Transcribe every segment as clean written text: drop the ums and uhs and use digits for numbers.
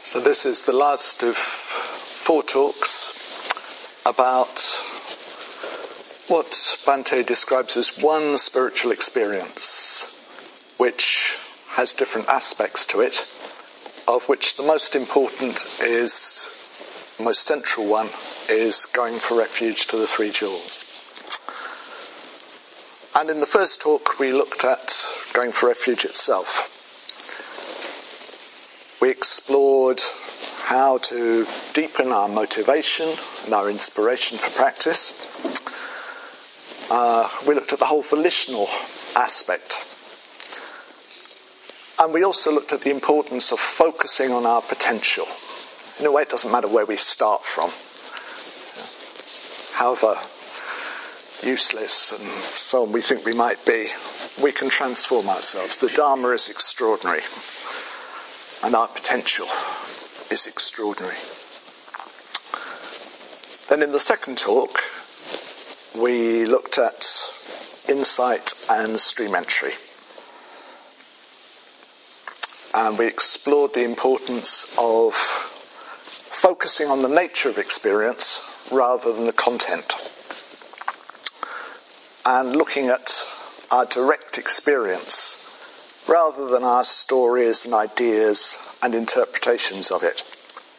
So this is the last of 4 talks about what Bhante describes as one spiritual experience, which has different aspects to it, of which the most important is, the most central one, is going for refuge to the 3 jewels. And in the first talk we looked at going for refuge itself. We explored how to deepen our motivation and our inspiration for practice. We looked at the whole volitional aspect. And we also looked at the importance of focusing on our potential. In a way, it doesn't matter where we start from. However useless and so on we think we might be, we can transform ourselves. The Dharma is extraordinary. And our potential is extraordinary. Then in the second talk, we looked at insight and stream entry. And we explored the importance of focusing on the nature of experience rather than the content. And looking at our direct experience rather than our stories and ideas and interpretations of it.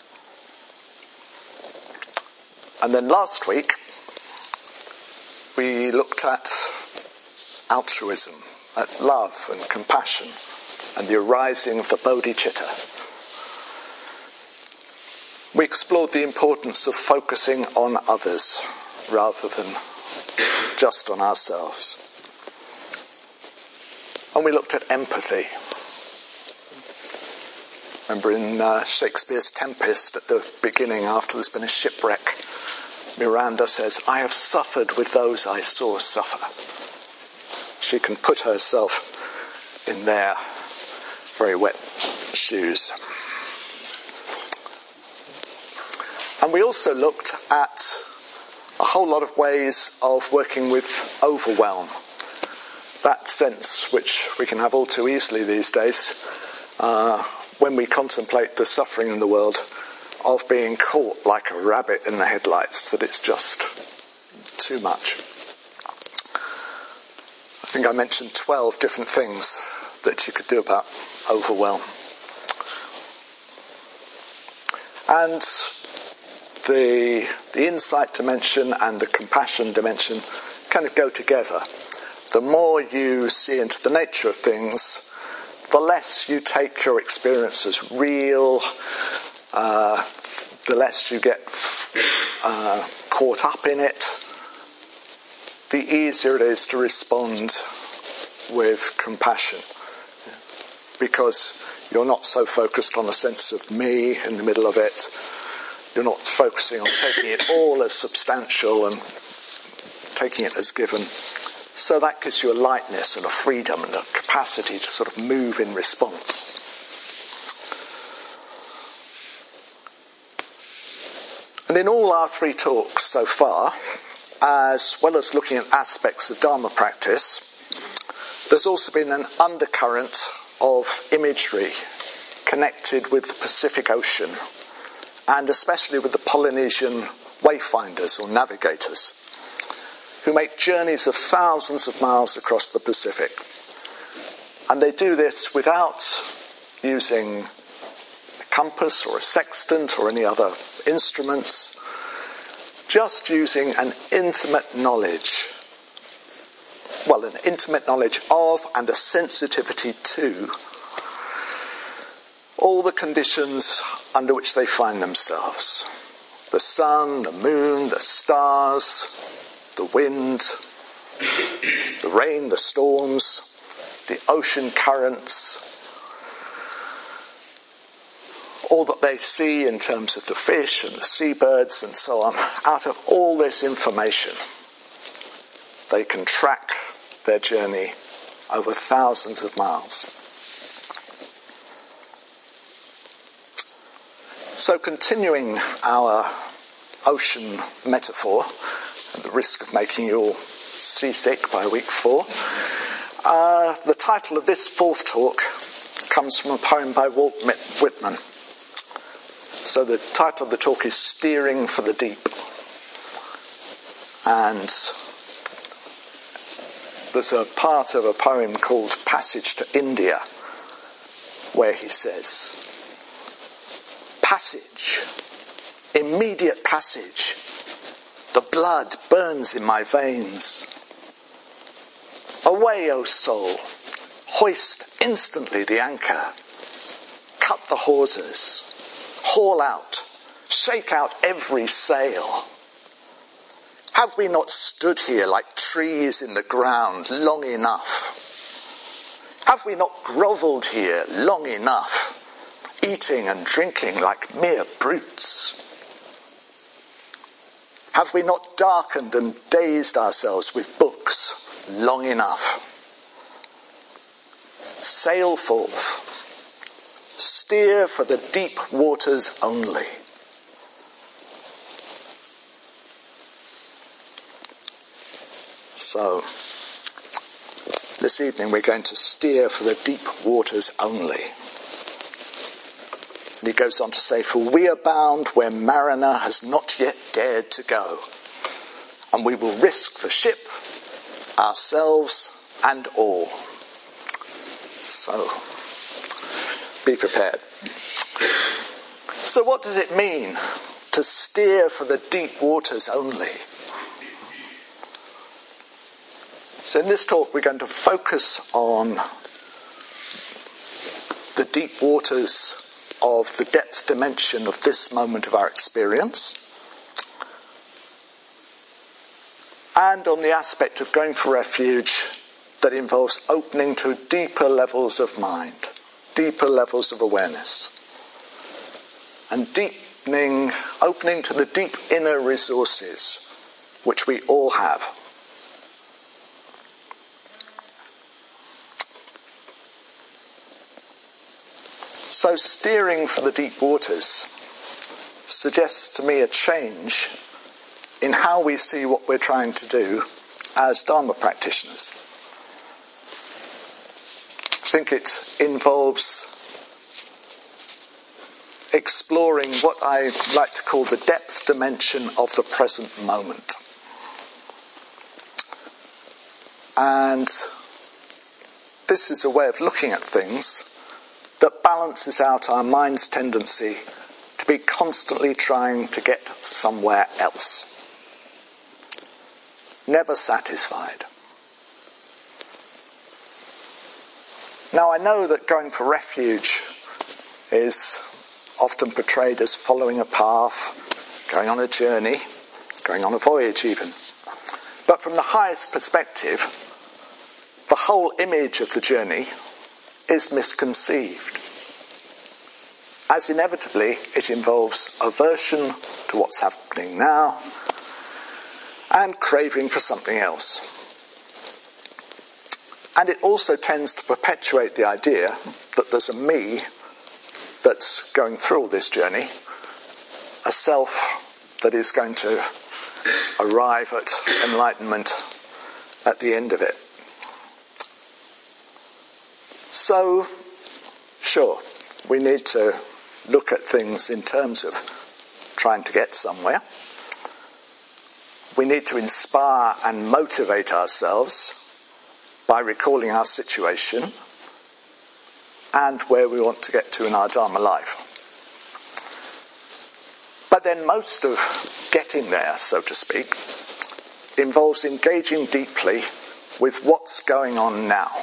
And then last week, we looked at altruism, at love and compassion, and the arising of the bodhicitta. We explored the importance of focusing on others rather than just on ourselves. And we looked at empathy. Remember in Shakespeare's Tempest at the beginning, after there's been a shipwreck, Miranda says, "I have suffered with those I saw suffer." She can put herself in their very wet shoes. And we also looked at a whole lot of ways of working with overwhelm. That sense which we can have all too easily these days when we contemplate the suffering in the world of being caught like a rabbit in the headlights, that it's just too much. I think I mentioned 12 different things that you could do about overwhelm. And the insight dimension and the compassion dimension kind of go together. The more you see into the nature of things, the less you take your experience as real, the less you get caught up in it, the easier it is to respond with compassion. Because you're not so focused on the sense of me in the middle of it. You're not focusing on taking it all as substantial and taking it as given. So that gives you a lightness and a freedom and a capacity to sort of move in response. And in all our 3 talks so far, as well as looking at aspects of Dharma practice, there's also been an undercurrent of imagery connected with the Pacific Ocean, and especially with the Polynesian wayfinders or navigators, who make journeys of thousands of miles across the Pacific. And they do this without using a compass or a sextant or any other instruments, just using an intimate knowledge of and a sensitivity to all the conditions under which they find themselves. The sun, the moon, the stars, the wind, the rain, the storms, the ocean currents, all that they see in terms of the fish and the seabirds and so on. Out of all this information, they can track their journey over thousands of miles. So continuing our ocean metaphor, at the risk of making you all seasick by week 4, the title of this 4th talk comes from a poem by Walt Whitman. So the title of the talk is Steering for the Deep. And there's a part of a poem called Passage to India where he says, passage, immediate passage, the blood burns in my veins. Away, O soul, hoist instantly the anchor, cut the hawsers, haul out, shake out every sail. Have we not stood here like trees in the ground long enough? Have we not grovelled here long enough, eating and drinking like mere brutes? Have we not darkened and dazed ourselves with books long enough? Sail forth, steer for the deep waters only. So, this evening we're going to steer for the deep waters only. And he goes on to say, for we are bound where mariner has not yet dared to go, and we will risk the ship, ourselves and all. So, be prepared. So what does it mean to steer for the deep waters only? So in this talk we're going to focus on the deep waters of the depth dimension of this moment of our experience, and on the aspect of going for refuge that involves opening to deeper levels of mind, deeper levels of awareness, and opening to the deep inner resources which we all have. So steering for the deep waters suggests to me a change in how we see what we're trying to do as Dharma practitioners. I think it involves exploring what I like to call the depth dimension of the present moment. And this is a way of looking at things that balances out our mind's tendency to be constantly trying to get somewhere else. Never satisfied. Now I know that going for refuge is often portrayed as following a path, going on a journey, going on a voyage even. But from the highest perspective, the whole image of the journey is misconceived, as inevitably it involves aversion to what's happening now and craving for something else. And it also tends to perpetuate the idea that there's a me that's going through all this journey, a self that is going to arrive at enlightenment at the end of it. So, sure, we need to look at things in terms of trying to get somewhere. We need to inspire and motivate ourselves by recalling our situation and where we want to get to in our Dharma life. But then most of getting there, so to speak, involves engaging deeply with what's going on now.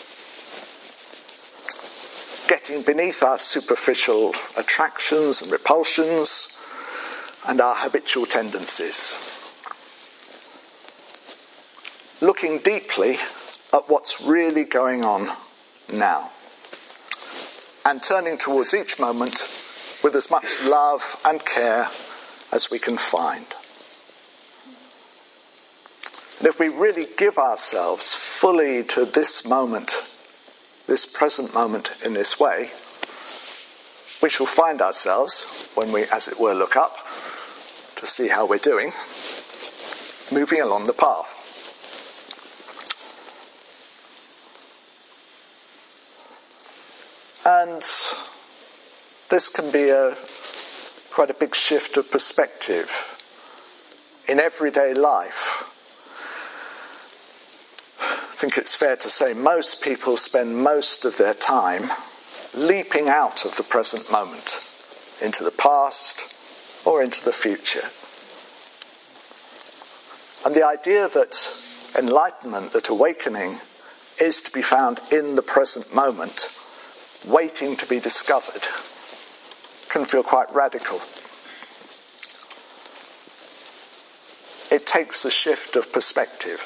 Getting beneath our superficial attractions and repulsions and our habitual tendencies. Looking deeply at what's really going on now. And turning towards each moment with as much love and care as we can find. And if we really give ourselves fully to this moment, this present moment in this way, we shall find ourselves, when we, as it were, look up to see how we're doing, moving along the path. And this can be a quite a big shift of perspective. In everyday life, I think it's fair to say most people spend most of their time leaping out of the present moment into the past or into the future. And the idea that enlightenment, that awakening, is to be found in the present moment, waiting to be discovered, can feel quite radical. It takes a shift of perspective.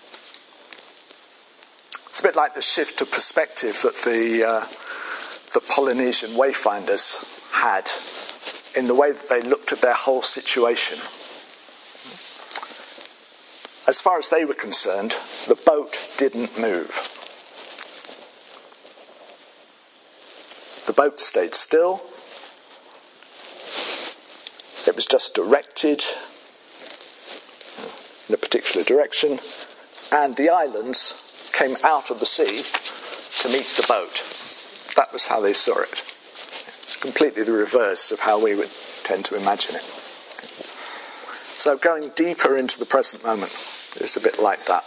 It's a bit like the shift of perspective that the Polynesian wayfinders had in the way that they looked at their whole situation. As far as they were concerned, the boat didn't move. The boat stayed still. It was just directed in a particular direction, and the islands came out of the sea to meet the boat. That was how they saw it. It's completely the reverse of how we would tend to imagine it. So going deeper into the present moment is a bit like that.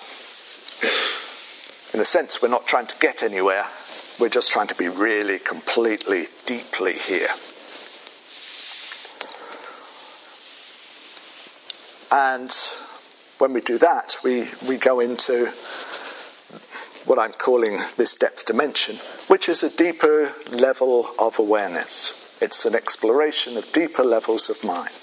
In a sense, we're not trying to get anywhere. We're just trying to be really, completely, deeply here. And when we do that, we go into what I'm calling this depth dimension, which is a deeper level of awareness. It's an exploration of deeper levels of mind.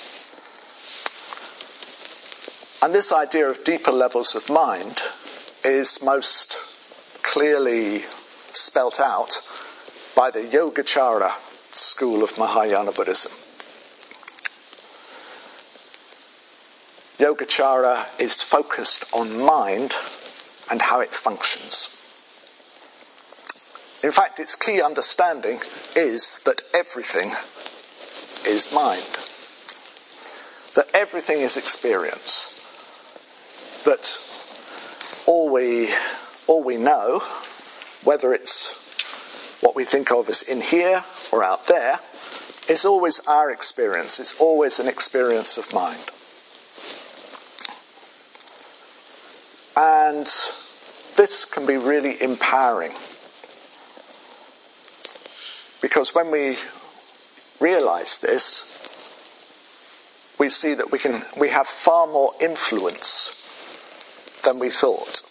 And this idea of deeper levels of mind is most clearly spelt out by the Yogacara school of Mahayana Buddhism. Yogacara is focused on mind and how it functions. In fact, its key understanding is that everything is mind. That everything is experience. That all we know, whether it's what we think of as in here or out there, is always our experience. It's always an experience of mind. And this can be really empowering. Because when we realize this, we see that we have far more influence than we thought.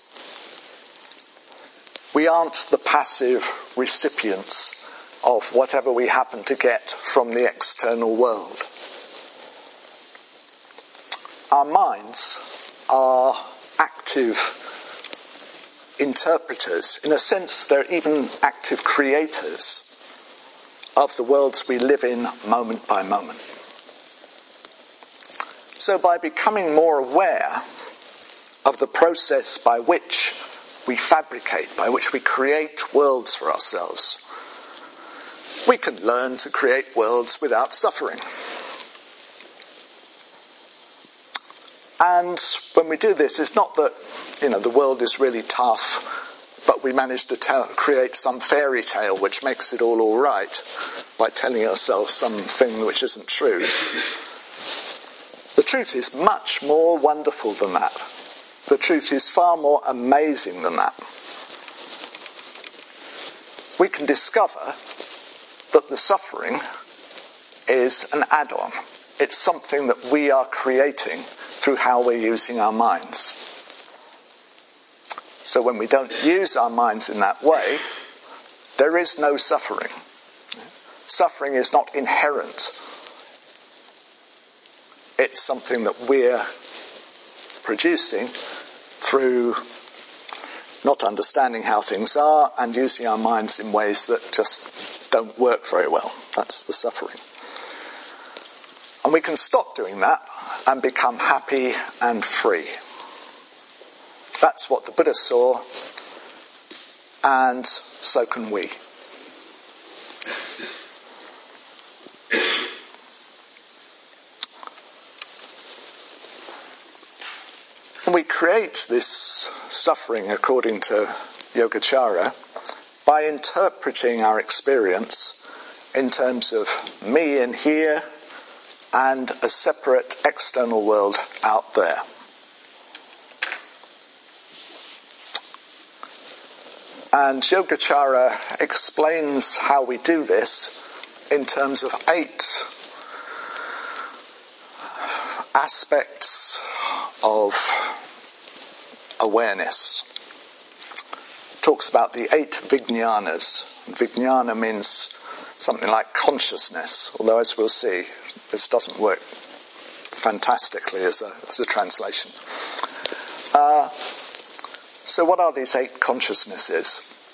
We aren't the passive recipients of whatever we happen to get from the external world. Our minds are active interpreters. In a sense, they're even active creators of the worlds we live in moment by moment. So by becoming more aware of the process by which we fabricate, by which we create worlds for ourselves, we can learn to create worlds without suffering. And when we do this, it's not that, the world is really tough, but we manage to create some fairy tale which makes it all right by telling ourselves something which isn't true. The truth is much more wonderful than that. The truth is far more amazing than that. We can discover that the suffering is an add-on. It's something that we are creating through how we're using our minds. So when we don't use our minds in that way, there is no suffering. Suffering is not inherent. It's something that we're producing through not understanding how things are and using our minds in ways that just don't work very well. That's the suffering. And we can stop doing that and become happy and free. That's what the Buddha saw, and so can we. And we create this suffering, according to Yogacara, by interpreting our experience in terms of me in here and a separate external world out there. And Yogacara explains how we do this in terms of 8 aspects of awareness. Talks about the 8 vijnanas. Vijnana means something like consciousness, although as we'll see, this doesn't work fantastically as a translation. So what are these 8 consciousnesses?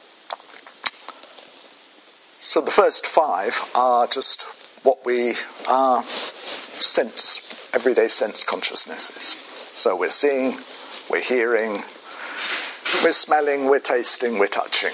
So the first 5 are just what we sense, everyday sense consciousnesses. So we're seeing, we're hearing, we're smelling, we're tasting, we're touching.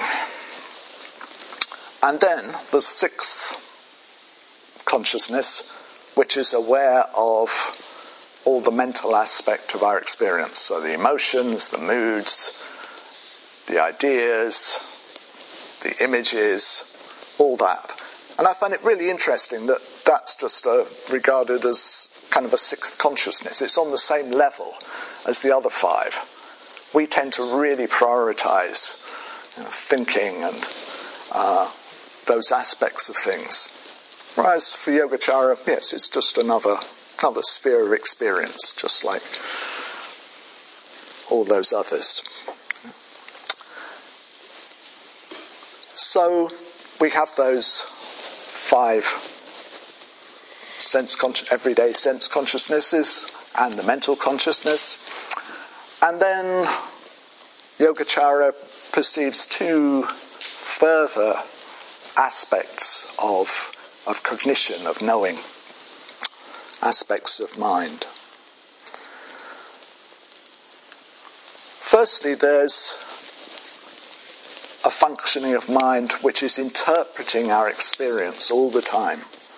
And then the 6th consciousness, which is aware of all the mental aspect of our experience. So the emotions, the moods, the ideas, the images, all that. And I find it really interesting that that's just regarded as kind of a 6th consciousness. It's on the same level as the other 5. We tend to really prioritize thinking and those aspects of things. Whereas for Yogacara, yes, it's just another sphere of experience, just like all those others. So we have those 5 everyday sense consciousnesses and the mental consciousness. And then Yogacara perceives 2 further aspects of cognition, of knowing, aspects of mind. Firstly, there's a functioning of mind which is interpreting our experience all the time.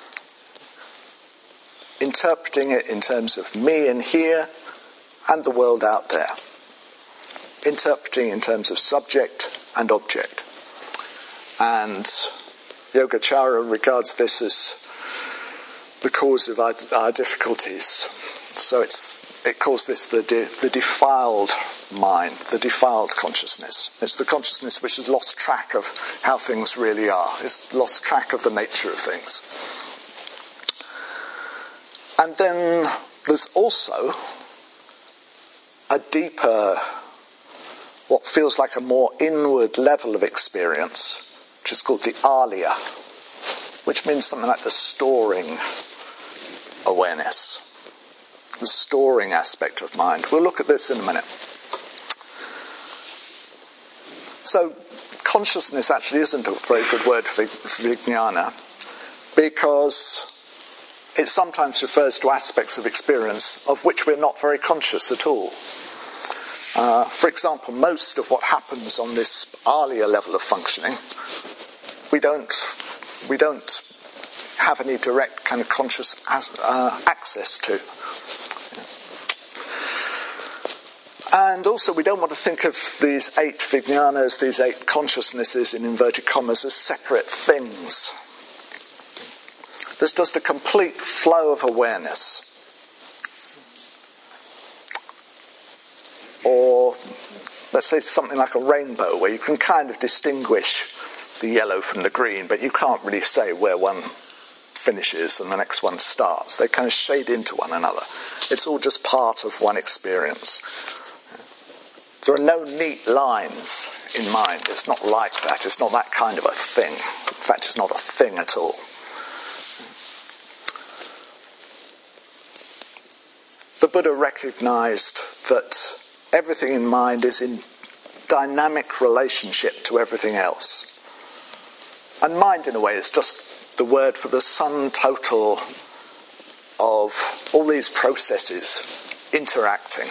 Interpreting it in terms of me in here and the world out there. Interpreting in terms of subject and object. And Yogacara regards this as the cause of our difficulties. So it calls this the defiled mind, the defiled consciousness. It's the consciousness which has lost track of how things really are. It's lost track of the nature of things. And then there's also a deeper, what feels like a more inward level of experience, which is called the alaya, which means something like the storing awareness, the storing aspect of mind. We'll look at this in a minute. So consciousness actually isn't a very good word for vijnana, because it sometimes refers to aspects of experience of which we're not very conscious at all. For example, most of what happens on this alaya level of functioning, we don't have any direct kind of conscious access to. And also we don't want to think of these 8 vijnanas, these 8 consciousnesses in inverted commas, as separate things. There's just a complete flow of awareness. Or let's say something like a rainbow, where you can kind of distinguish the yellow from the green, but you can't really say where one finishes and the next one starts. They kind of shade into one another. It's all just part of one experience. There are no neat lines in mind. It's not like that. It's not that kind of a thing. In fact, it's not a thing at all. The Buddha recognized that everything in mind is in dynamic relationship to everything else. And mind, in a way, is just the word for the sum total of all these processes interacting.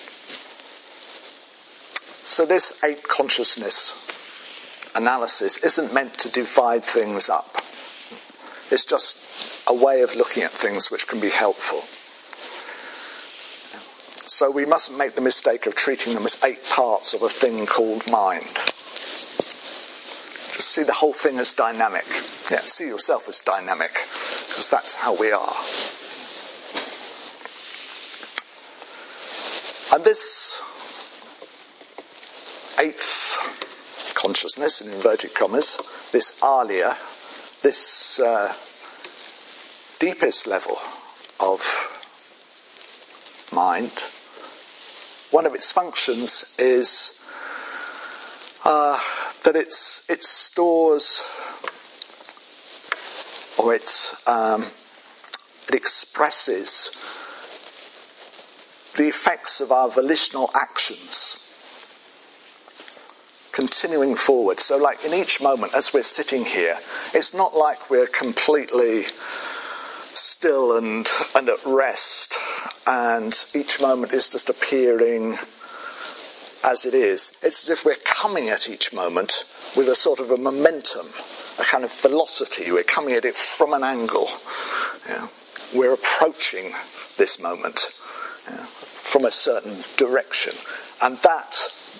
So this 8 consciousness analysis isn't meant to divide things up. It's just a way of looking at things which can be helpful. So we mustn't make the mistake of treating them as 8 parts of a thing called mind. Just see the whole thing as dynamic. Yeah, see yourself as dynamic, because that's how we are. And this eighth consciousness, in inverted commas, this alaya, this deepest level of mind, one of its functions is that it stores, or it expresses the effects of our volitional actions continuing forward. So like in each moment as we're sitting here, it's not like we're completely still and at rest and each moment is just appearing as it is. It's as if we're coming at each moment with a sort of a momentum, a kind of velocity. We're coming at it from an angle. Yeah. We're approaching this moment from a certain direction. And that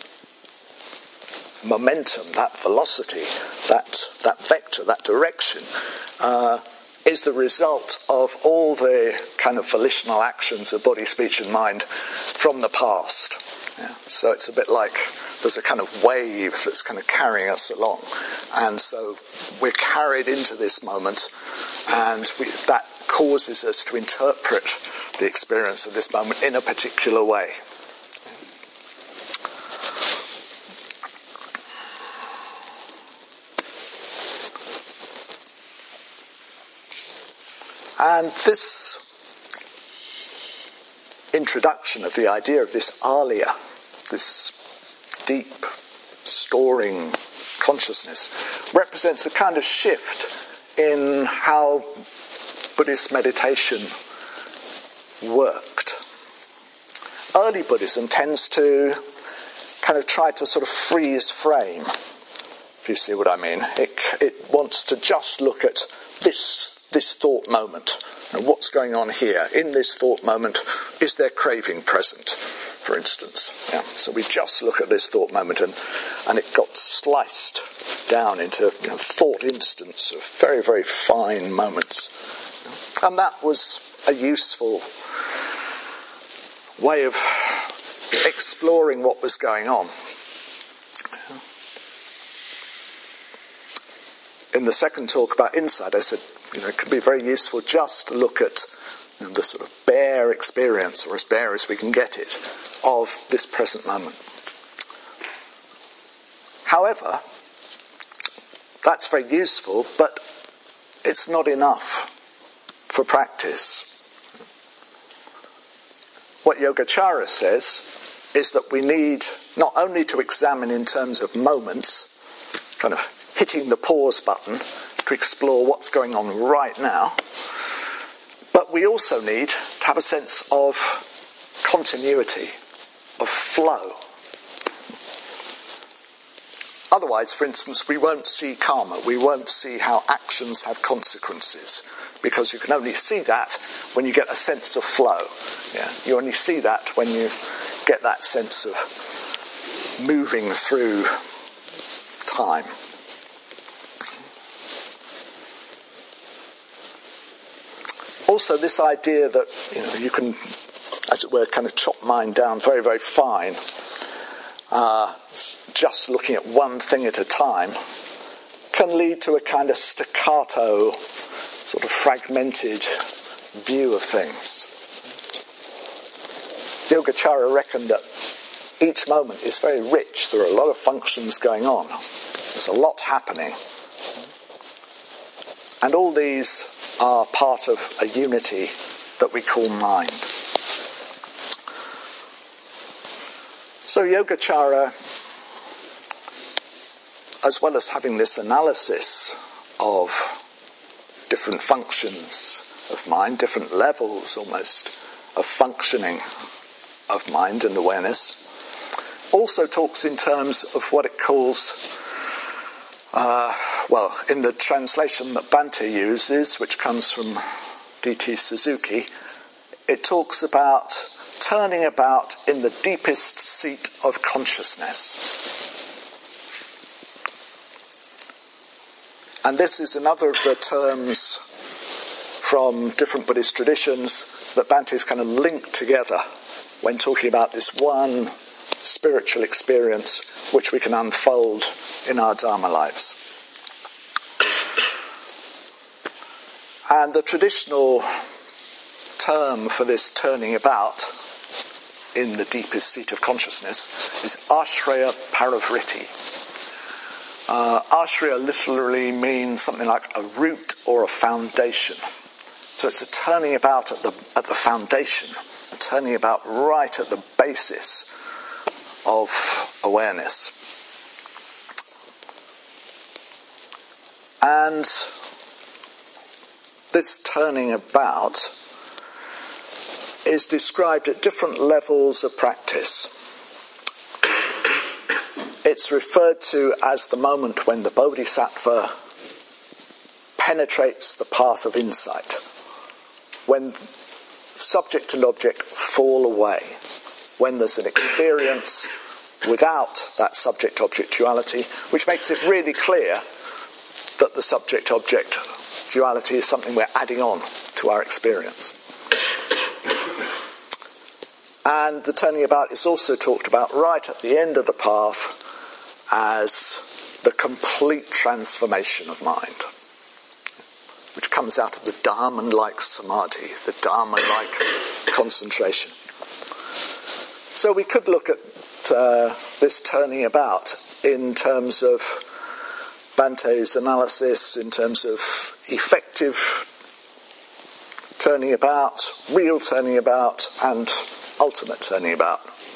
momentum, that velocity, that vector, that direction, is the result of all the kind of volitional actions of body, speech and mind from the past. Yeah. So it's a bit like there's a kind of wave that's kind of carrying us along. And so we're carried into this moment and that causes us to interpret the experience of this moment in a particular way. And this introduction of the idea of this alaya, this deep storing consciousness, represents a kind of shift in how Buddhist meditation worked. Early Buddhism tends to kind of try to sort of freeze frame, if you see what I mean. It wants to just look at this thought moment. And what's going on here? In this thought moment, is there craving present, for instance? Yeah. So we just look at this thought moment and it got sliced down into thought instants of very, very fine moments. And that was a useful way of exploring what was going on. In the second talk about insight, I said, it could be very useful just to look at the sort of bare experience, or as bare as we can get it, of this present moment. However, that's very useful, but it's not enough for practice. What Yogacara says is that we need not only to examine in terms of moments, kind of hitting the pause button to explore what's going on right now, but we also need to have a sense of continuity, of flow. Otherwise, for instance, we won't see karma, we won't see how actions have consequences, because you can only see that when you get a sense of flow. Yeah? You only see that when you get that sense of moving through time. Also, this idea that you can, as it were, kind of chop mind down very, very fine, just looking at one thing at a time, can lead to a kind of staccato, sort of fragmented view of things. Yogacara reckoned that each moment is very rich. There are a lot of functions going on. There's a lot happening. And all these are part of a unity that we call mind. So Yogacara, as well as having this analysis of different functions of mind, different levels almost of functioning of mind and awareness, also talks in terms of what it calls, in the translation that Bhante uses, which comes from D.T. Suzuki, it talks about turning about in the deepest seat of consciousness. And this is another of the terms from different Buddhist traditions that Bante's kind of linked together when talking about this one spiritual experience which we can unfold in our Dharma lives. And the traditional term for this turning about in the deepest seat of consciousness is Ashraya Parivritti. Ashraya literally means something like a root or a foundation. So it's a turning about at the foundation, a turning about right at the basis of awareness. And this turning about is described at different levels of practice. It's referred to as the moment when the Bodhisattva penetrates the path of insight, when subject and object fall away, when there's an experience without that subject-object duality, which makes it really clear that the subject-object duality is something we're adding on to our experience. And the turning about is also talked about right at the end of the path as the complete transformation of mind, which comes out of the Dharma-like samadhi, the Dharma-like concentration. So we could look at this turning about in terms of Bante's analysis, in terms of effective turning about, real turning about, and ultimate turning about.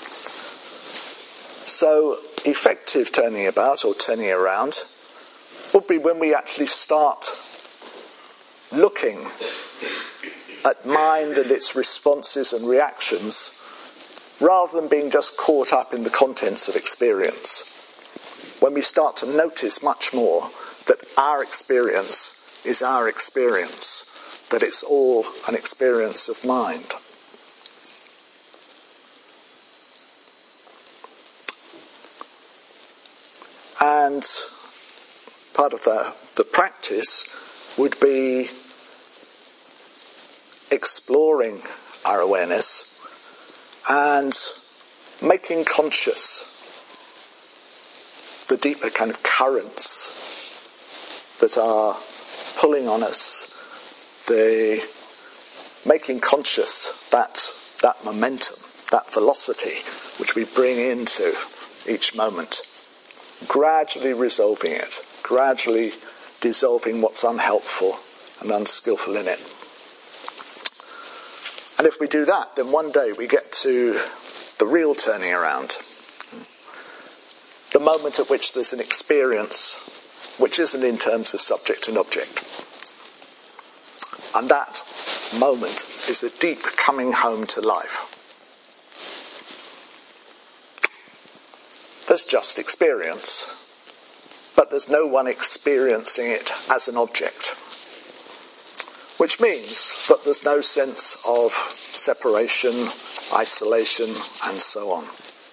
So effective turning about or turning around would be when we actually start looking at mind and its responses and reactions rather than being just caught up in the contents of experience. When we start to notice much more that our experience is our experience, that it's all an experience of mind. And part of the practice would be exploring our awareness and making conscious the deeper kind of currents that are pulling on us, making conscious that momentum, that velocity which we bring into each moment, gradually resolving it, gradually dissolving what's unhelpful and unskillful in it. And if we do that, then one day we get to the real turning around, the moment at which there's an experience which isn't in terms of subject and object. And that moment is a deep coming home to life. There's just experience, but there's no one experiencing it as an object, which means that there's no sense of separation, isolation, and so on.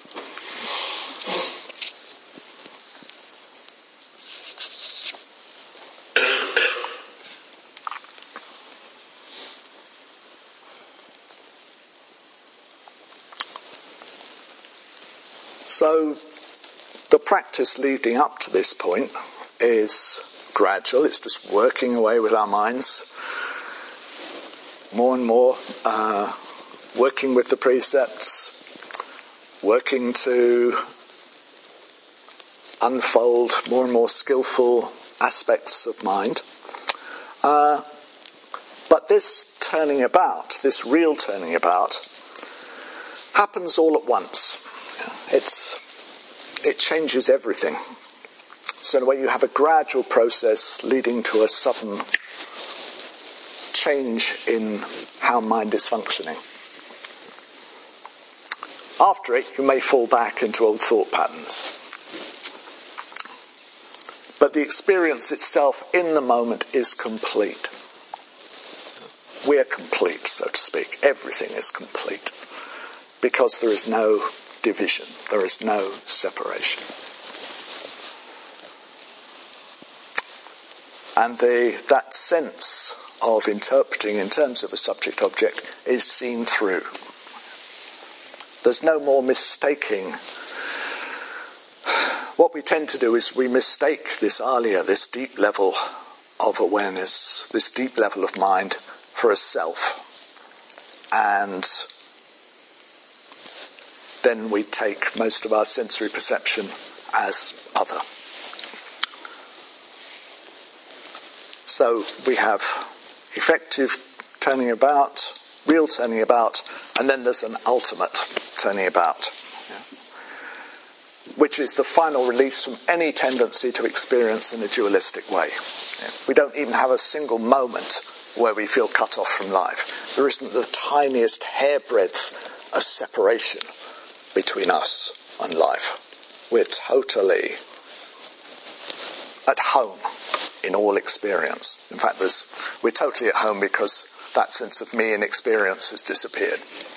So the practice leading up to this point is gradual. It's just working away with our minds, more and more, working with the precepts, working to unfold more and more skillful aspects of mind. But this turning about, this real turning about, happens all at once. It changes everything. So in a way you have a gradual process leading to a sudden change in how mind is functioning. After it, you may fall back into old thought patterns. But the experience itself in the moment is complete. We're complete, so to speak. Everything is complete. Because there is no division. There is no separation. And that sense of interpreting in terms of a subject-object is seen through. There's no more mistaking. What we tend to do is we mistake this alaya, this deep level of awareness, this deep level of mind for a self. And then we take most of our sensory perception as other. So we have effective turning about, real turning about, and then there's an ultimate turning about, which is the final release from any tendency to experience in a dualistic way. We don't even have a single moment where we feel cut off from life. There isn't the tiniest hairbreadth of separation between us and life. We're totally at home in all experience. In fact, we're totally at home because that sense of me in experience has disappeared.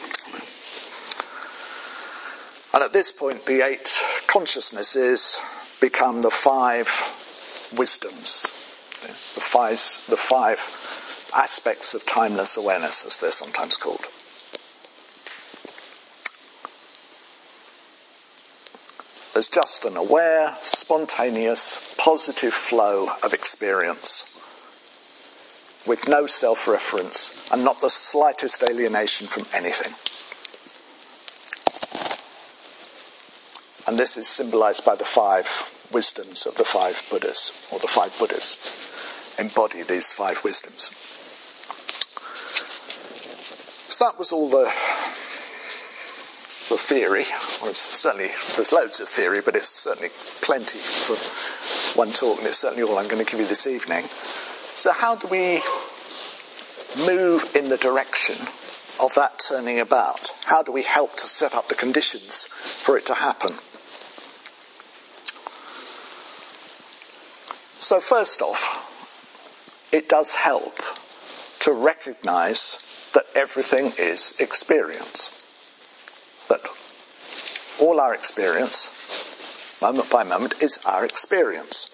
And at this point, the 8 consciousnesses become the 5 wisdoms, the five aspects of timeless awareness, as they're sometimes called. There's just an aware, spontaneous, positive flow of experience with no self-reference and not the slightest alienation from anything. And this is symbolized by the 5 wisdoms of the 5 Buddhas, or the 5 Buddhas embody these 5 wisdoms. So that was all the theory. Well, there's loads of theory, but it's certainly plenty for one talk, and it's certainly all I'm going to give you this evening. So how do we move in the direction of that turning about? How do we help to set up the conditions for it to happen? So first off, it does help to recognize that everything is experience. That all our experience, moment by moment, is our experience.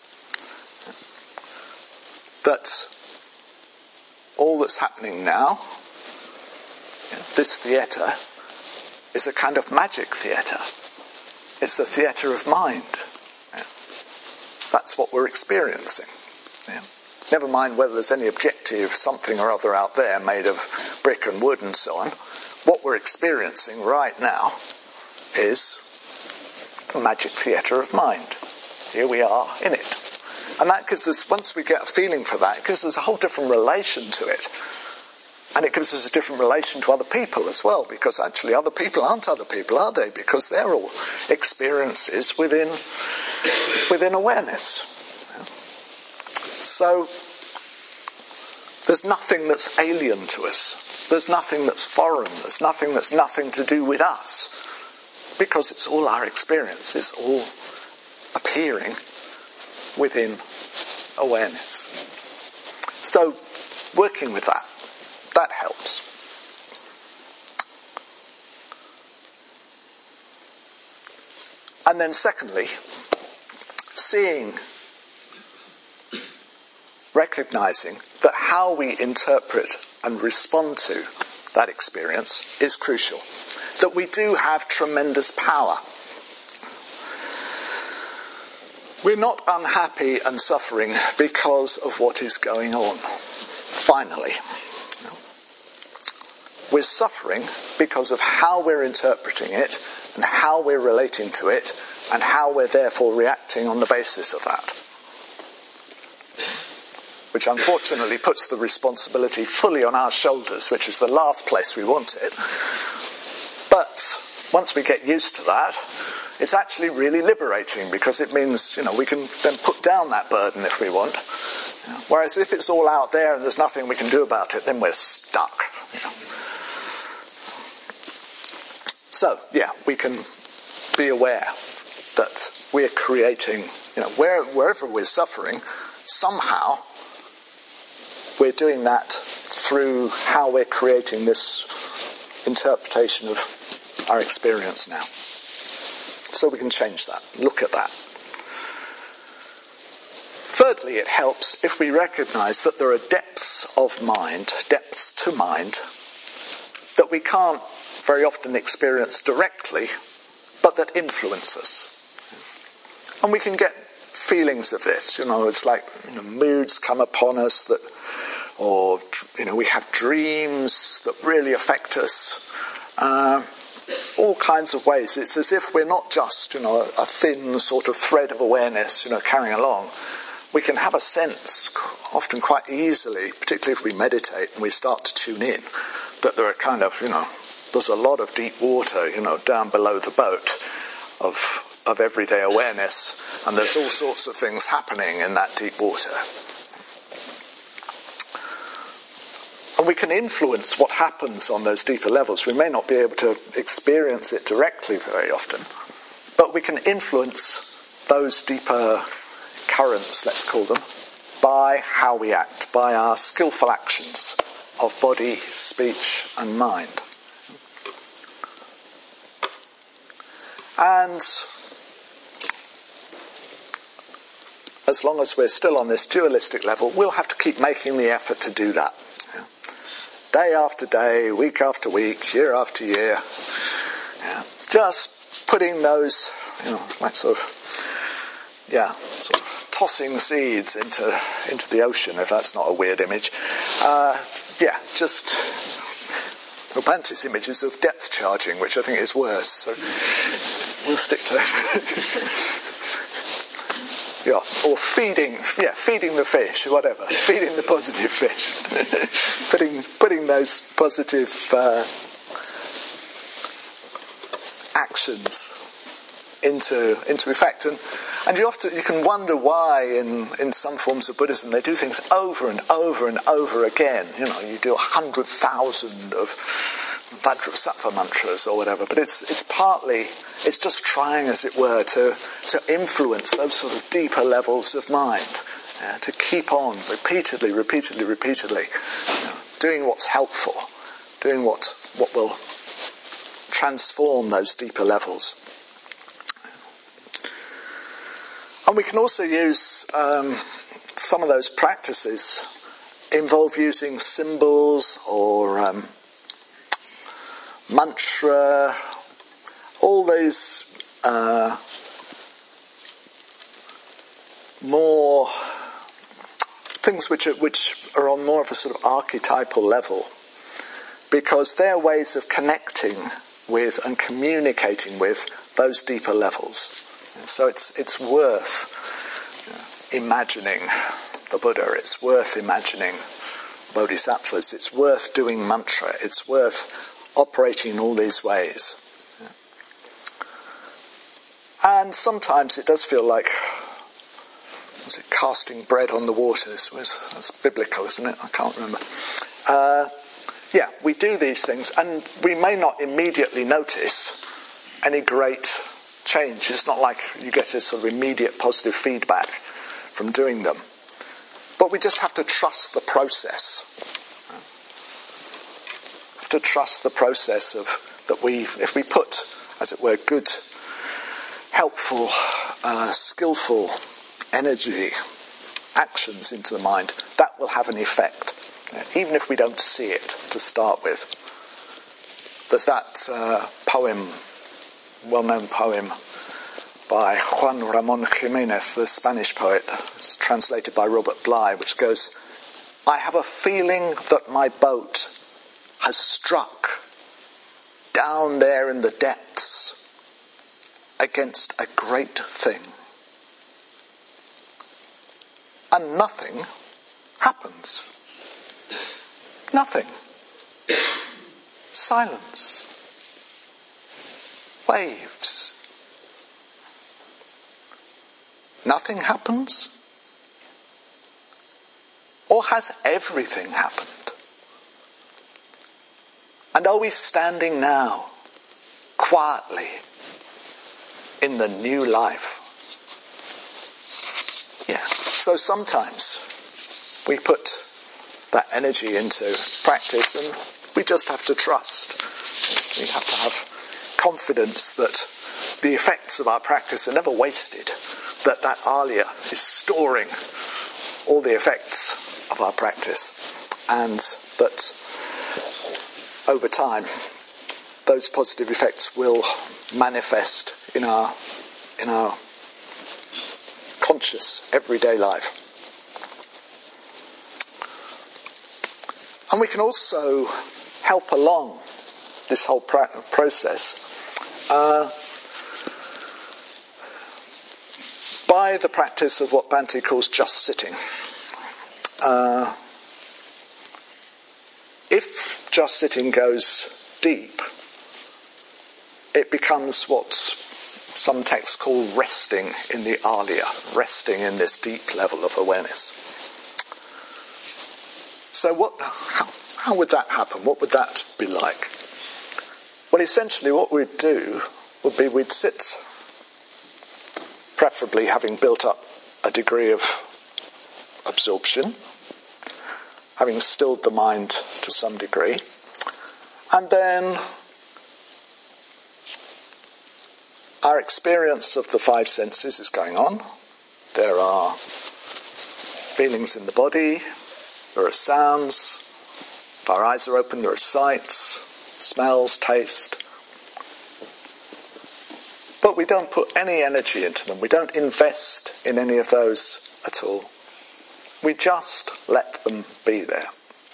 That all that's happening now, this theatre, is a kind of magic theatre. It's the theatre of mind. That's what we're experiencing. Never mind whether there's any objective something or other out there made of brick and wood and so on. What we're experiencing right now is the magic theatre of mind. Here we are in it. And that gives us, once we get a feeling for that, it gives us a whole different relation to it. And it gives us a different relation to other people as well, because actually other people aren't other people, are they? Because they're all experiences within awareness. So there's nothing that's alien to us. There's nothing that's foreign. There's nothing that's nothing to do with us. Because it's all our experience. It's all appearing within awareness. So working with that helps. And then secondly, recognizing that how we interpret and respond to that experience is crucial. That we do have tremendous power. We're not unhappy and suffering because of what is going on. Finally. We're suffering because of how we're interpreting it and how we're relating to it and how we're therefore reacting on the basis of that. Which unfortunately puts the responsibility fully on our shoulders, which is the last place we want it. But once we get used to that, it's actually really liberating, because it means, we can then put down that burden if we want. Whereas if it's all out there and there's nothing we can do about it, then we're stuck. So, we can be aware that we're creating, wherever we're suffering, somehow we're doing that through how we're creating this interpretation of our experience now. So we can change that, look at that. thirdly, it helps if we recognize that there are depths of mind, depths to mind, that we can't very often experience directly, but that influence us. And we can get feelings of this, it's like, moods come upon us that, or, we have dreams that really affect us, all kinds of ways. It's as if we're not just, a thin sort of thread of awareness, carrying along. We can have a sense, often quite easily, particularly if we meditate and we start to tune in, that there are kind of, there's a lot of deep water, down below the boat of everyday awareness, and there's all sorts of things happening in that deep water. And we can influence what happens on those deeper levels. We may not be able to experience it directly very often, but we can influence those deeper currents, let's call them, by how we act, by our skillful actions of body, speech and mind. And as long as we're still on this dualistic level, we'll have to keep making the effort to do that. Day after day, week after week, year after year. Just putting those, sort of tossing seeds into the ocean, if that's not a weird image. Just Upanti's images of depth charging, which I think is worse. So we'll stick to that. Or feeding the fish, whatever. Feeding the positive fish. putting those positive actions into effect. And you can wonder why in some forms of Buddhism they do things over and over and over again. You do 100,000 of Vajrasattva mantras or whatever, but it's just trying, as it were, to influence those sort of deeper levels of mind, to keep on repeatedly, doing what's helpful, doing what will transform those deeper levels. And we can also use some of those practices involve using symbols or mantra, all those more things which are on more of a sort of archetypal level, because they're ways of connecting with and communicating with those deeper levels. And so it's worth imagining the Buddha, it's worth imagining bodhisattvas, it's worth doing mantra, it's worth operating in all these ways. And sometimes it does feel like, casting bread on the waters? That's biblical, isn't it? I can't remember. We do these things, and we may not immediately notice any great change. It's not like you get a sort of immediate positive feedback from doing them. But we just have to trust the process. To trust the process of that if we put, as it were, good, helpful, skillful energy, actions into the mind, that will have an effect, even if we don't see it to start with. There's that well-known poem by Juan Ramon Jimenez, the Spanish poet. It's translated by Robert Bly, which goes, "I have a feeling that my boat has struck down there in the depths against a great thing. And nothing happens. Nothing. Silence. Waves. Nothing happens? Or has everything happened? And are we standing now, quietly, in the new life?" So sometimes we put that energy into practice and we just have to trust. We have to have confidence that the effects of our practice are never wasted, that Alaya is storing all the effects of our practice, and that over time those positive effects will manifest in our conscious everyday life. And we can also help along this whole process by the practice of what Bhante calls just sitting. If just sitting goes deep, it becomes what some texts call resting in the alaya, resting in this deep level of awareness. So how would that happen? What would that be like? Well, essentially what we'd do would be we'd sit, preferably having built up a degree of absorption, having stilled the mind to some degree, and then our experience of the five senses is going on. There are feelings in the body, there are sounds, if our eyes are open there are sights, smells, taste. But we don't put any energy into them, we don't invest in any of those at all. We just let them be there.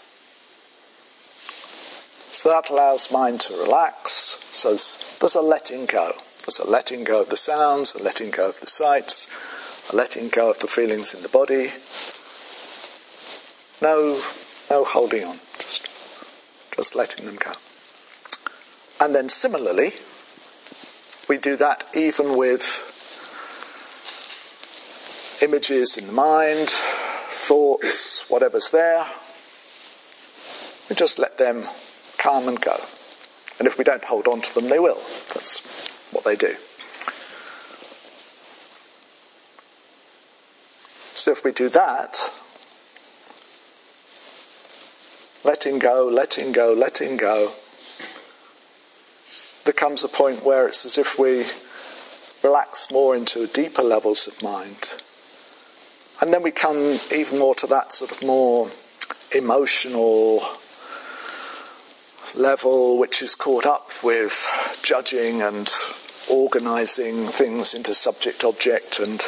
So that allows mind to relax, so there's a letting go. There's a letting go of the sounds, a letting go of the sights, a letting go of the feelings in the body. No holding on, just letting them go. And then similarly, we do that even with images in the mind, thoughts, whatever's there. We just let them come and go. And if we don't hold on to them, they will. That's what they do. So if we do that, letting go, letting go, letting go, there comes a point where it's as if we relax more into deeper levels of mind. And then we come even more to that sort of more emotional level which is caught up with judging and organising things into subject-object, and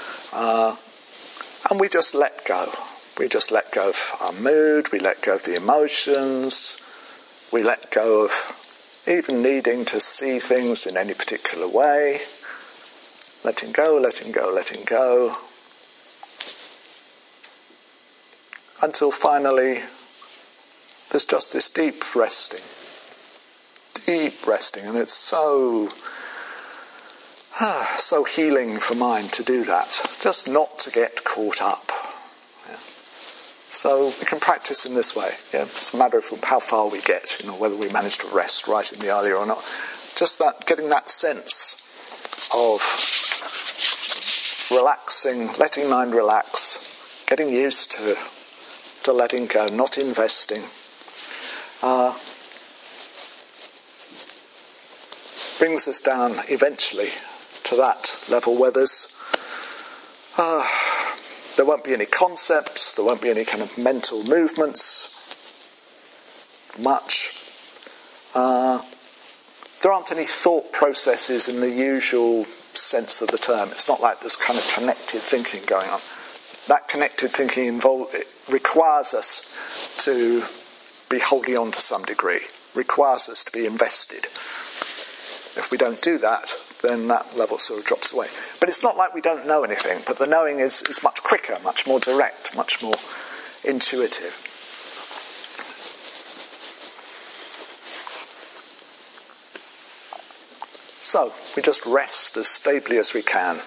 we just let go. We just let go of our mood, we let go of the emotions, we let go of even needing to see things in any particular way. Letting go, letting go, letting go. Until finally there's just this deep resting, and it's so healing for mind to do that, just not to get caught up. Yeah. So we can practice in this way. Yeah. It's a matter of how far we get, whether we manage to rest right in the alaya or not. Just that, getting that sense of relaxing, letting mind relax, getting used to letting go, not investing. Brings us down eventually to that level where there won't be any concepts, there won't be any kind of mental movements much. There aren't any thought processes in the usual sense of the term. It's not like there's kind of connected thinking going on. That connected thinking requires us to be holding on to some degree, requires us to be invested. If we don't do that, then that level sort of drops away. But it's not like we don't know anything, but the knowing is much quicker, much more direct, much more intuitive. So, we just rest as stably as we can,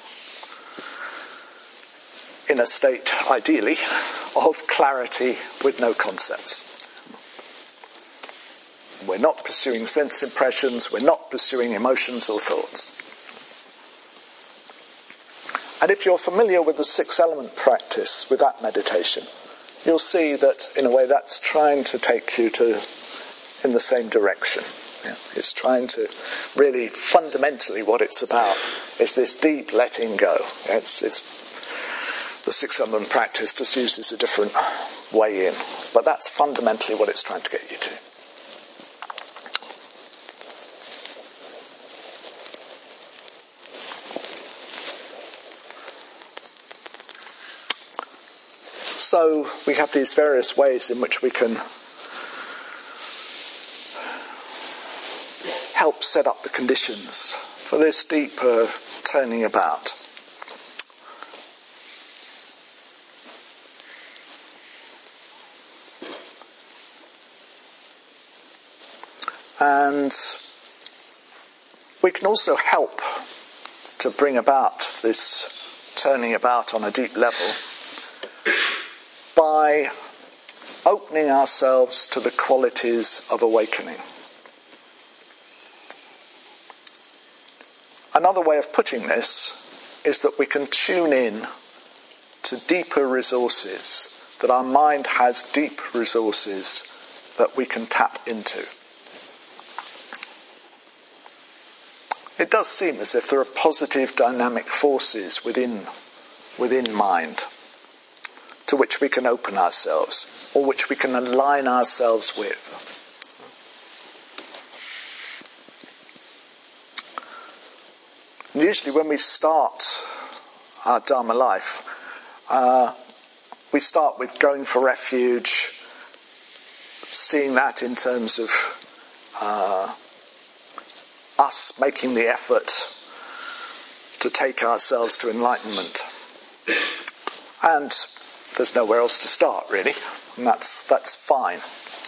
in a state, ideally, of clarity with no concepts. We're not pursuing sense impressions, we're not pursuing emotions or thoughts. And if you're familiar with the 6-element practice, with that meditation, you'll see that, in a way, that's trying to take you in the same direction. Yeah, it's trying to really, fundamentally, what it's about is this deep letting go. It's The Sixth Element practice just uses a different way in. But that's fundamentally what it's trying to get you to. So we have these various ways in which we can help set up the conditions for this deeper turning about. And we can also help to bring about this turning about on a deep level by opening ourselves to the qualities of awakening. Another way of putting this is that we can tune in to deeper resources, that our mind has deep resources that we can tap into. It does seem as if there are positive dynamic forces within mind to which we can open ourselves, or which we can align ourselves with. And usually when we start our Dharma life, we start with going for refuge, seeing that in terms of us making the effort to take ourselves to enlightenment. And there's nowhere else to start, really, and that's fine.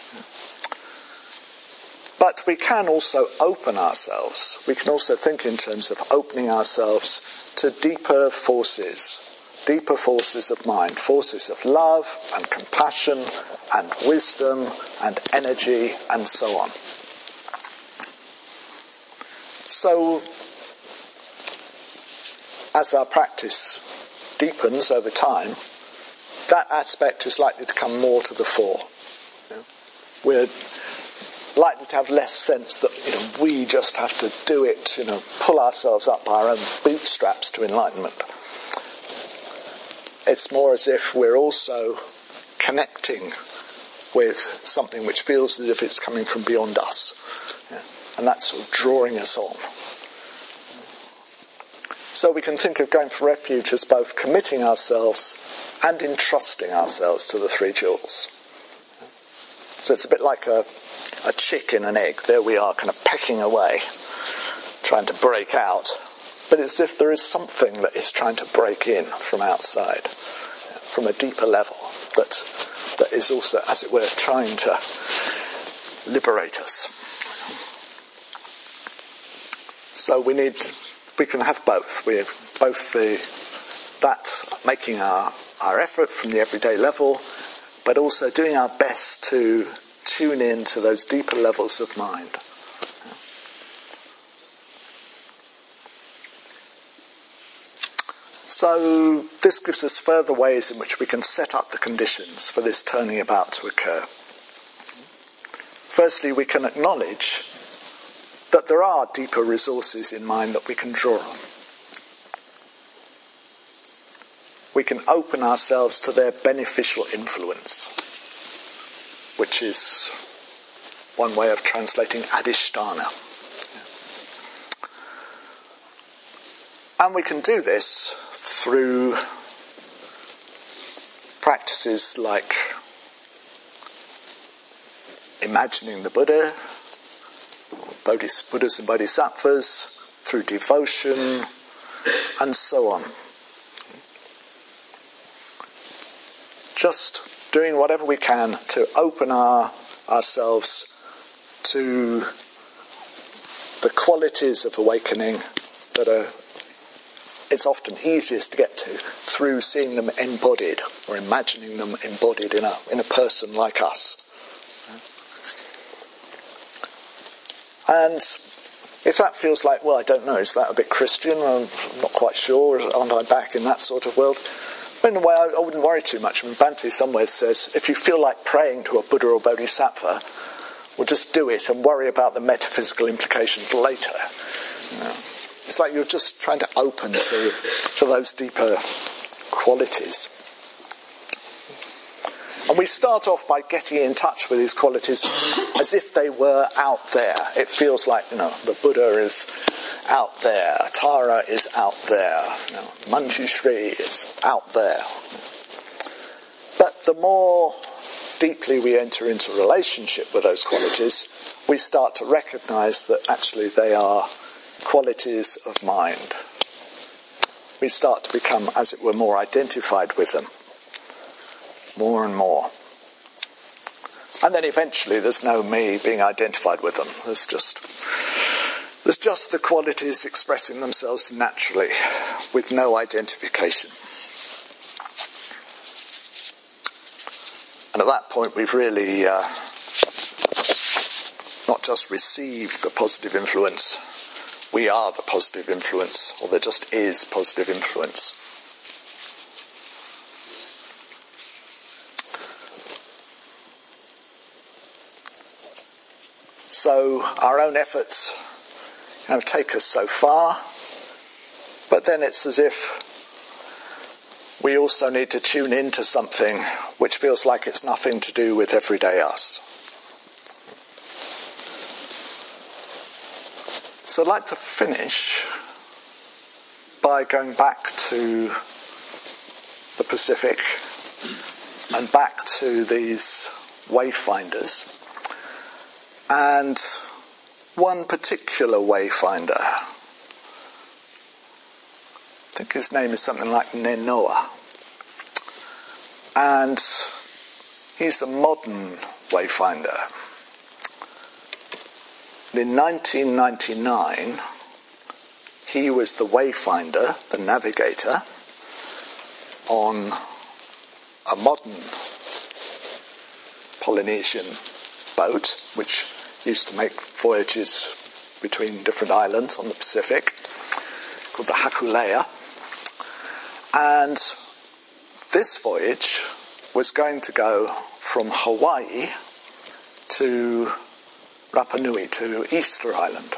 But we can also open ourselves. We can also think in terms of opening ourselves to deeper forces of mind, forces of love and compassion and wisdom and energy and so on. So, as our practice deepens over time, that aspect is likely to come more to the fore. We're likely to have less sense that, we just have to do it, pull ourselves up by our own bootstraps to enlightenment. It's more as if we're also connecting with something which feels as if it's coming from beyond us. And that's sort of drawing us on. So we can think of going for refuge as both committing ourselves and entrusting ourselves to the three jewels. So it's a bit like a chick in an egg. There we are, kind of pecking away, trying to break out. But it's as if there is something that is trying to break in from outside, from a deeper level, that is also, as it were, trying to liberate us. So we can have both. We have both that making our effort from the everyday level, but also doing our best to tune in to those deeper levels of mind. So this gives us further ways in which we can set up the conditions for this turning about to occur. Firstly, we can acknowledge that there are deeper resources in mind that we can draw on. We can open ourselves to their beneficial influence, which is one way of translating adhisthana. And we can do this through practices like imagining the Buddha, Buddhas and Bodhisattvas, through devotion, and so on. Just doing whatever we can to open ourselves to the qualities of awakening that it's often easiest to get to through seeing them embodied or imagining them embodied in a person like us. And if that feels like, well, I don't know, is that a bit Christian? I'm not quite sure. Aren't I back in that sort of world? But in a way, I wouldn't worry too much. I mean, Bhante somewhere says, if you feel like praying to a Buddha or Bodhisattva, well, just do it and worry about the metaphysical implications later. It's like you're just trying to open to those deeper qualities. And we start off by getting in touch with these qualities as if they were out there. It feels like, the Buddha is out there, Tara is out there, Manjushri is out there. But the more deeply we enter into relationship with those qualities, we start to recognize that actually they are qualities of mind. We start to become, as it were, more identified with them. More and more. And then eventually there's no me being identified with them. There's just the qualities expressing themselves naturally with no identification. And at that point we've really not just received the positive influence, we are the positive influence, or there just is positive influence. So our own efforts take us so far, but then it's as if we also need to tune into something which feels like it's nothing to do with everyday us. So I'd like to finish by going back to the Pacific and back to these wayfinders. And one particular wayfinder, I think his name is something like Nenoa, and he's a modern wayfinder. In 1999, he was the wayfinder, the navigator, on a modern Polynesian boat, which used to make voyages between different islands on the Pacific, called the Hakulea. And this voyage was going to go from Hawaii to Rapa Nui, to Easter Island,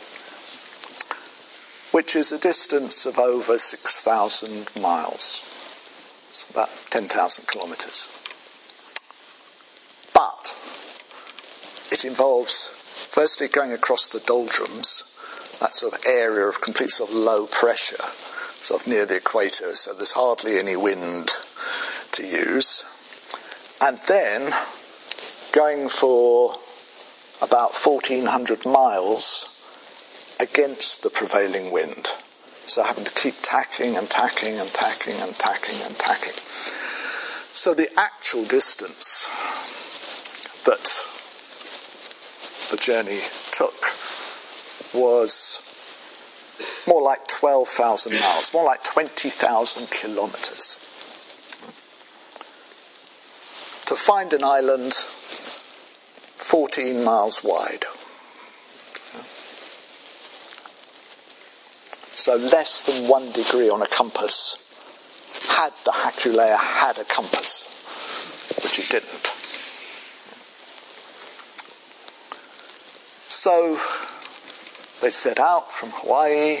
which is a distance of over 6,000 miles. It's about 10,000 kilometers. But it involves firstly going across the doldrums, that sort of area of complete sort of low pressure, sort of near the equator, so there's hardly any wind to use. And then going for about 1,400 miles against the prevailing wind. So having to keep tacking and tacking and tacking and tacking and tacking. So the actual distance that the journey took was more like 12,000 miles, more like 20,000 kilometers. To find an island 14 miles wide. So less than 1 degree on a compass, had the Hakulea had a compass, which it didn't. So they set out from Hawaii.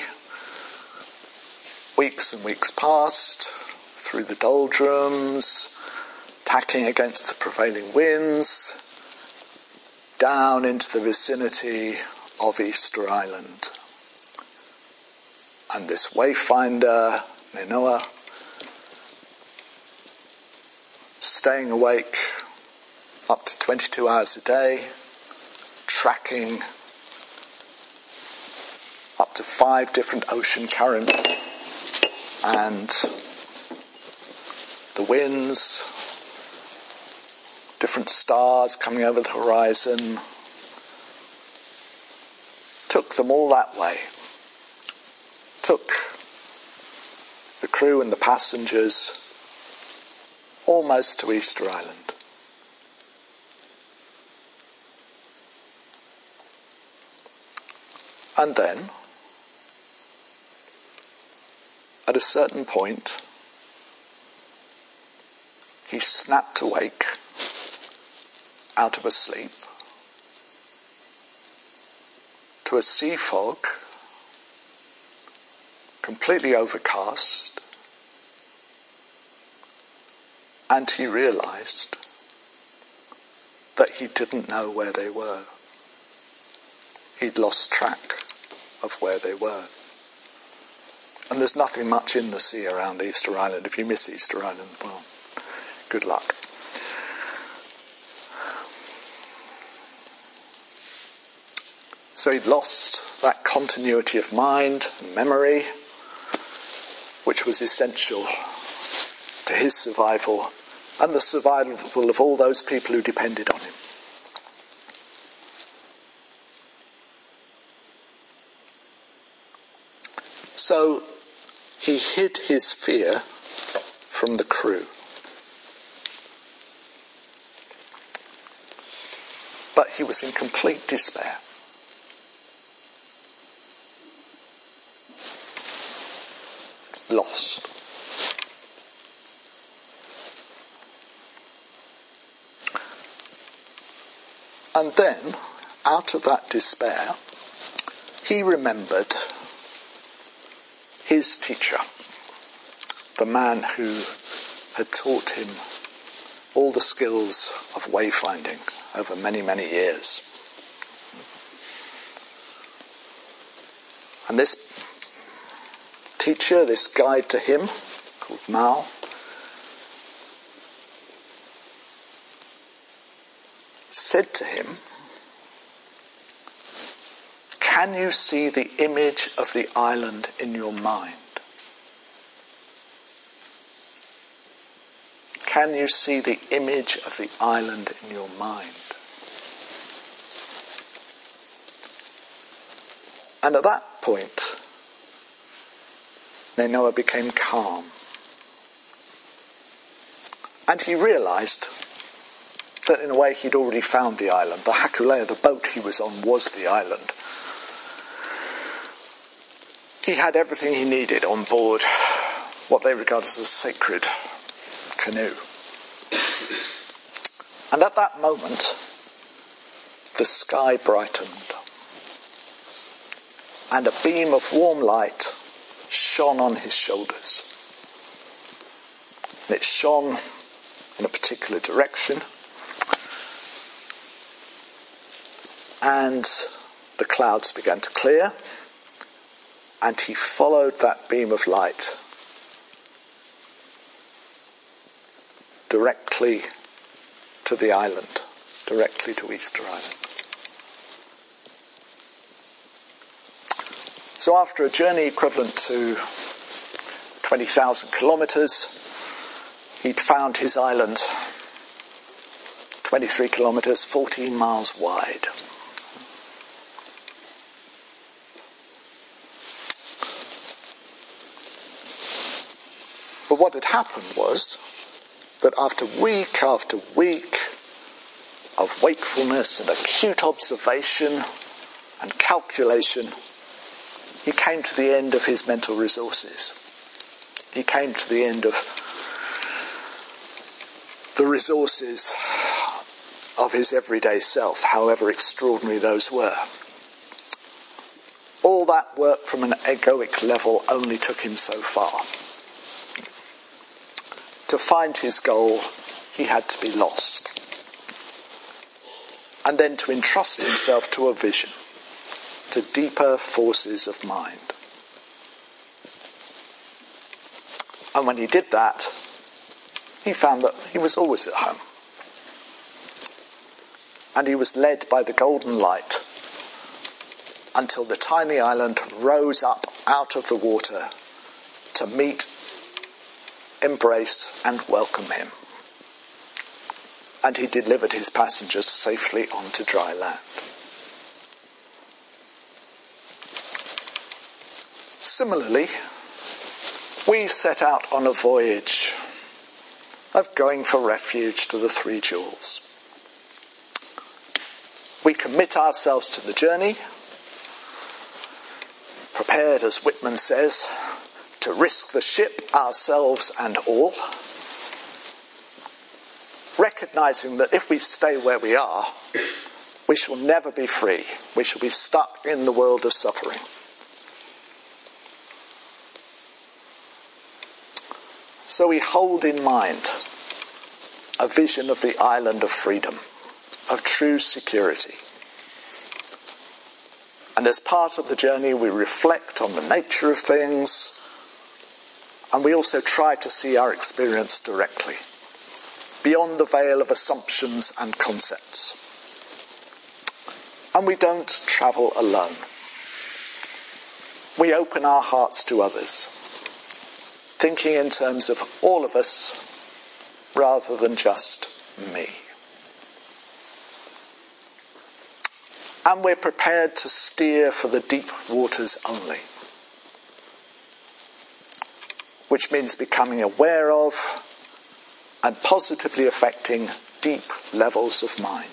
Weeks and weeks passed through the doldrums, tacking against the prevailing winds, down into the vicinity of Easter Island. And this wayfinder, Nenoa, staying awake up to 22 hours a day, tracking up to 5 different ocean currents and the winds, different stars coming over the horizon, took them all that way. Took the crew and the passengers almost to Easter Island. And then, at a certain point, he snapped awake out of a sleep to a sea fog, completely overcast, And he realized that he didn't know where they were. He'd lost track of where they were. And there's nothing much in the sea around Easter Island. If you miss Easter Island, well, good luck. So he'd lost that continuity of mind and memory, which was essential to his survival and the survival of all those people who depended on him. So he hid his fear from the crew. But he was in complete despair. Lost. And then, out of that despair, he remembered his teacher, the man who had taught him all the skills of wayfinding over many, many years. And this teacher, this guide to him, called Mal, said to him, "Can you see the image of the island in your mind? Can you see the image of the island in your mind?" And at that point, Nainoa became calm. And he realized that in a way he'd already found the island. The Hakulea, the boat he was on, was the island. He had everything he needed on board what they regard as a sacred canoe. And at that moment, the sky brightened. And a beam of warm light shone on his shoulders. And it shone in a particular direction. And the clouds began to clear. And he followed that beam of light directly to the island, directly to Easter Island. So after a journey equivalent to 20,000 kilometres, he'd found his island 23 kilometres, 14 miles wide. But what had happened was that after week of wakefulness and acute observation and calculation, he came to the end of his mental resources. He came to the end of the resources of his everyday self, however extraordinary those were. All that work from an egoic level only took him so far. To find his goal, he had to be lost. And then to entrust himself to a vision, to deeper forces of mind. And when he did that, he found that he was always at home. And he was led by the golden light until the tiny island rose up out of the water to meet, embrace and welcome him. And he delivered his passengers safely onto dry land. Similarly, we set out on a voyage of going for refuge to the Three Jewels. We commit ourselves to the journey, prepared, as Whitman says, to risk the ship, ourselves and all, recognizing that if we stay where we are, we shall never be free. We shall be stuck in the world of suffering. So we hold in mind a vision of the island of freedom, of true security. And as part of the journey, we reflect on the nature of things, and we also try to see our experience directly, beyond the veil of assumptions and concepts. And we don't travel alone. We open our hearts to others, thinking in terms of all of us rather than just me. And we're prepared to steer for the deep waters only, which means becoming aware of and positively affecting deep levels of mind.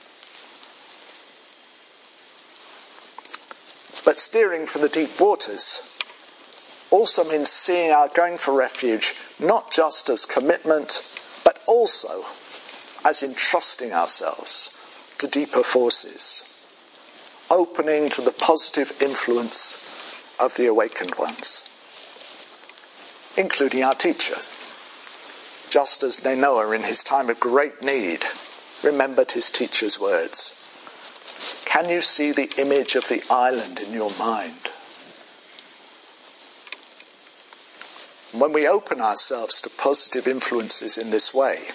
But steering for the deep waters also means seeing our going for refuge not just as commitment, but also as entrusting ourselves to deeper forces, opening to the positive influence of the awakened ones, including our teachers. Just as Nainoa in his time of great need remembered his teacher's words, "Can you see the image of the island in your mind?" When we open ourselves to positive influences in this way,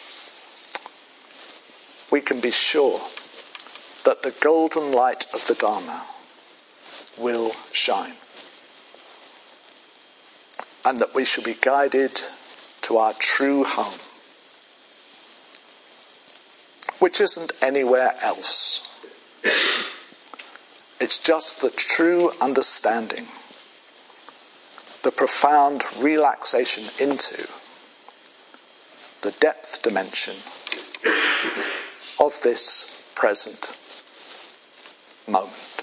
we can be sure that the golden light of the Dharma will shine, and that we shall be guided to our true home, which isn't anywhere else. It's just the true understanding, the profound relaxation into the depth dimension of this present moment.